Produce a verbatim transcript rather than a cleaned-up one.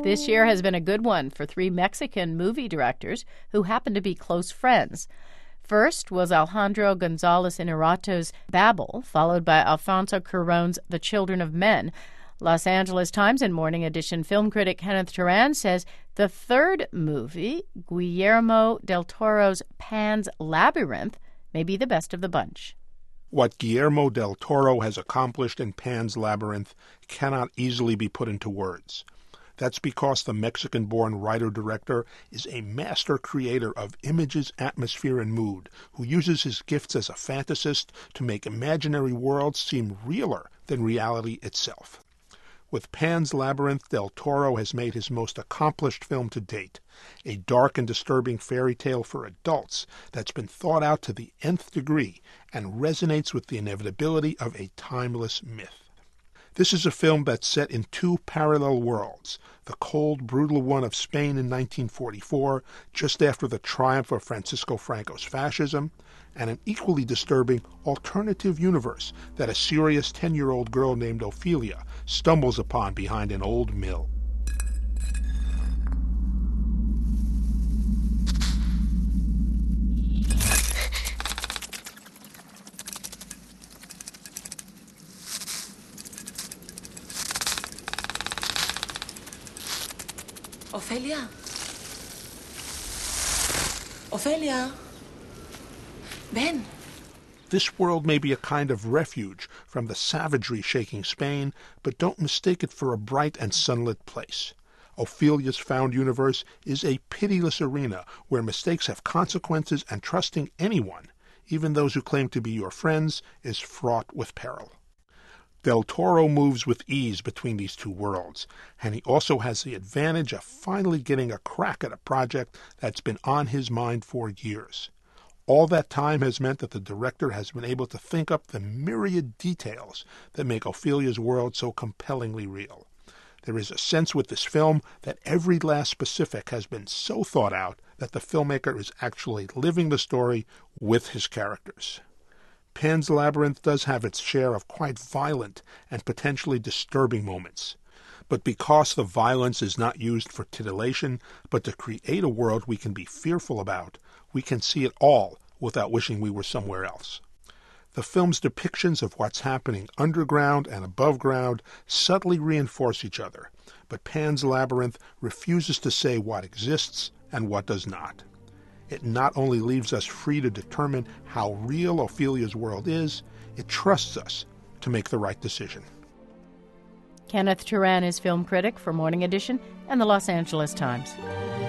This year has been a good one for three Mexican movie directors who happen to be close friends. First was Alejandro González Inarritu's Babel, followed by Alfonso Cuarón's The Children of Men. Los Angeles Times and Morning Edition film critic Kenneth Turan says the third movie, Guillermo del Toro's Pan's Labyrinth, may be the best of the bunch. What Guillermo del Toro has accomplished in Pan's Labyrinth cannot easily be put into words. That's because the Mexican-born writer-director is a master creator of images, atmosphere, and mood, who uses his gifts as a fantasist to make imaginary worlds seem realer than reality itself. With Pan's Labyrinth, del Toro has made his most accomplished film to date, a dark and disturbing fairy tale for adults that's been thought out to the nth degree and resonates with the inevitability of a timeless myth. This is a film that's set in two parallel worlds, the cold, brutal one of Spain in nineteen forty-four, just after the triumph of Francisco Franco's fascism, and an equally disturbing alternative universe that a serious ten-year-old girl named Ophelia stumbles upon behind an old mill. Ophelia? Ophelia? Ben? This world may be a kind of refuge from the savagery shaking Spain, but don't mistake it for a bright and sunlit place. Ophelia's found universe is a pitiless arena where mistakes have consequences and trusting anyone, even those who claim to be your friends, is fraught with peril. Del Toro moves with ease between these two worlds, and he also has the advantage of finally getting a crack at a project that's been on his mind for years. All that time has meant that the director has been able to think up the myriad details that make Ophelia's world so compellingly real. There is a sense with this film that every last specific has been so thought out that the filmmaker is actually living the story with his characters. Pan's Labyrinth does have its share of quite violent and potentially disturbing moments. But because the violence is not used for titillation, but to create a world we can be fearful about, we can see it all without wishing we were somewhere else. The film's depictions of what's happening underground and above ground subtly reinforce each other, but Pan's Labyrinth refuses to say what exists and what does not. It not only leaves us free to determine how real Ophelia's world is, it trusts us to make the right decision. Kenneth Turan is film critic for Morning Edition and the Los Angeles Times.